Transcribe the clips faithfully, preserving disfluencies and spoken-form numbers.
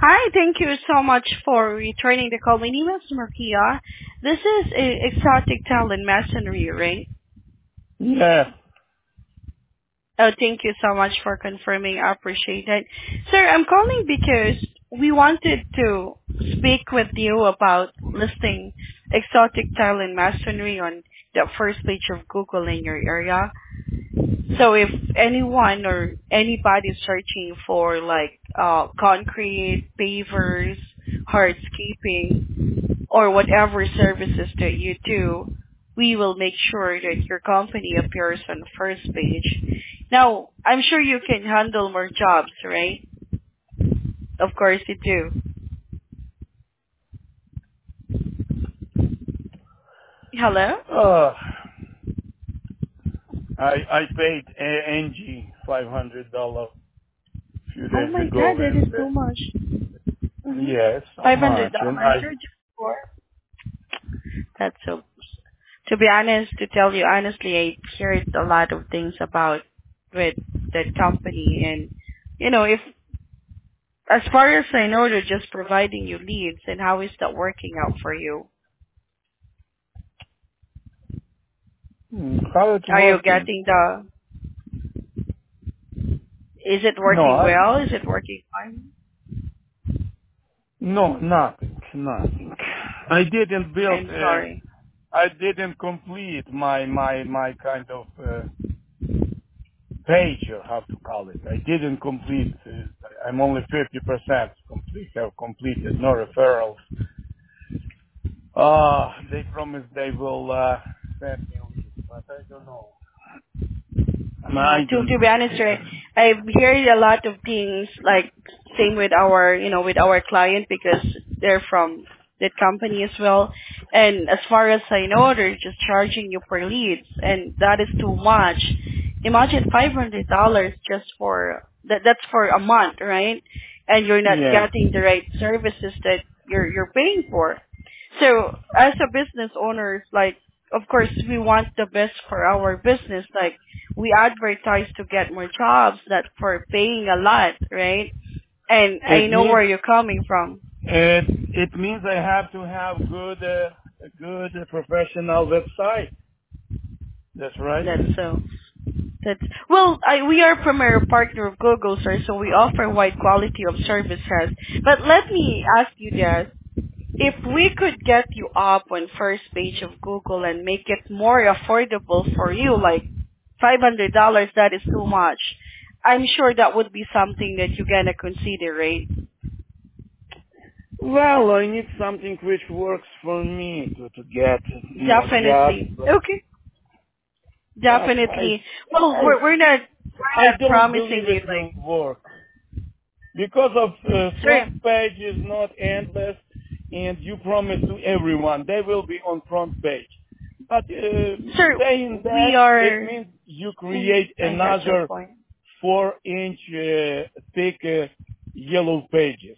Hi, thank you so much for returning the call. My name is Maria. This is a Exotic Talent Masonry, right? Yeah. Oh, thank you so much for confirming. I appreciate it. Sir, I'm calling because we wanted to speak with you about listing Exotic Talent Masonry on the first page of Google in your area. So if anyone or anybody is searching for like uh, concrete, pavers, hardscaping, or whatever services that you do, we will make sure that your company appears on the first page. Now, I'm sure you can handle more jobs, right? Of course you do. Hello? Uh, I I paid A- Angie five hundred dollars a few Oh days my god, ago, that is and too uh, much. Mm-hmm. yeah, it's so five hundred much. And dollars I charge for? That's so. To be honest, to tell you honestly, I heard a lot of things about with that company, and you know, if as far as I know, they're just providing you leads, and how is that working out for you? hmm, how it's Are you working? getting the? Is it No, working I well? Is it working fine? no nothing, nothing. I didn't build. I'm Uh, sorry. I didn't complete my my my kind of uh, page, or how to call it. I didn't complete. Uh, I'm only fifty percent complete. Have completed no referrals. Uh, they promised they will uh, send me a list, but I don't know. Yeah, I to don't to be honest, know. right, I've heard a lot of things like same with our you know with our client because they're from that company as well. And as far as I know, they're just charging you per leads, and that is too much. Imagine five hundred dollars just for that. That's for a month, right? And you're not Yeah. getting the right services that you're you're paying for. So as a business owners, like of course we want the best for our business, like we advertise to get more jobs, not for paying a lot, right? And I It know means where you're coming from. it it means I have to have good uh, a good uh, professional website. That's right. That's so. That's well, I, we are premier partner of Google, sir, so we offer wide quality of services. But let me ask you this: if we could get you up on first page of Google and make it more affordable for you, like five hundred dollars, that is too much. I'm sure that would be something that you're gonna consider, right? Well, I need something which works for me to to get more jobs, Definitely. but Okay. but I Definitely. Well, I we're, we're not we're I not don't believe promising you it like, will work. Because of uh, sir, front page is not endless, and you promise to everyone they will be on front page. But uh, sir, saying we that, it are. means you Mhm, create I got your another point. four-inch uh, thick uh, yellow pages.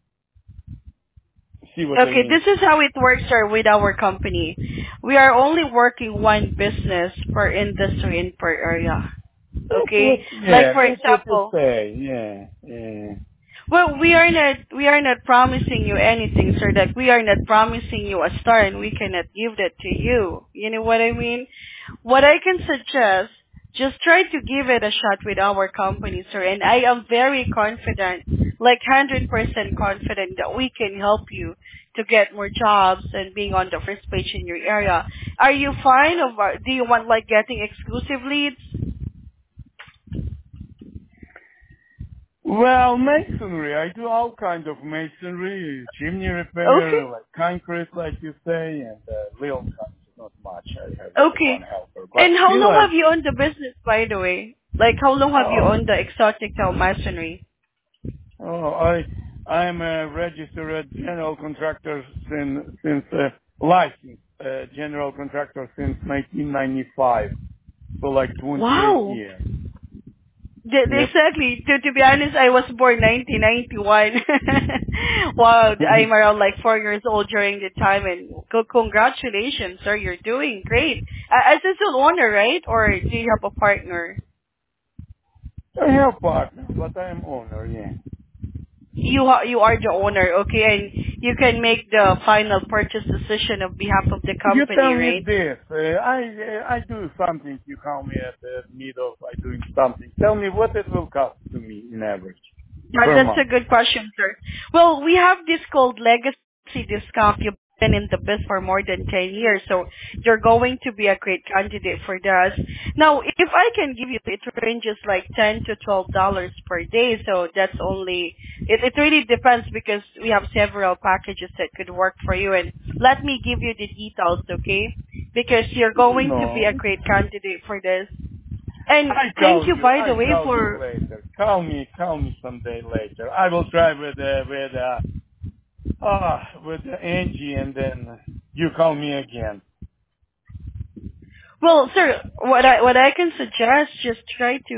See what I Okay, mean? this is how it works, sir, with our company. We are only working one business per industry and per area. That's Okay, what. like Yeah, for that's what you example, say. Yeah, yeah. well, we are not we are not promising you anything, sir. That we are not promising you a star, and we cannot give that to you. You know what I mean? What I can suggest, just try to give it a shot with our company, sir. And I am very confident, like one hundred percent confident that we can help you to get more jobs and being on the first page in your area. Are you fine? Or do you want like getting exclusive leads? Well, masonry. I do all kind of masonry, chimney Okay. repair, like concrete, like you say, and uh, little kinds. Not much. I have only Okay. one helper, but And how still, long I. have you owned the business, by the way? Like, how long have you Oh, owned the exotic tile masonry? oh, I, I am a registered general contractor since since uh, licensed uh, general contractor since nineteen ninety-five, for like twenty-eight Wow. years. The- the- Yep. Exactly. To, to be honest, I was born nineteen ninety-one. Wow, I'm around like four years old during the time, and co- congratulations, sir. You're doing great. Uh, as a sole owner, right? Or do you have a partner? I have partner, but I am owner. Yeah. you ha- you are the owner, okay, and you can make the final purchase decision on behalf of the You company, tell me right? this. Uh, I uh, I do something. You call me at the middle of I doing something. Tell me what it will cost to me in average That, per that's a month. good question, sir. Well, we have this called legacy discount. You've been in the business for more than ten years, so you're going to be a great candidate for that. Now, if I can give you, it ranges like ten to twelve dollars per day, so that's only, it, it really depends because we have several packages that could work for you, and let me give you the details, okay? Because you're going to be a No, great candidate for this. And I thank call you, you. by I the way, call you for later. Call me. Call me someday later. I will try with uh, with uh, ah with uh, Angie, and then you call me again. well, sir, what I what I can suggest, just try to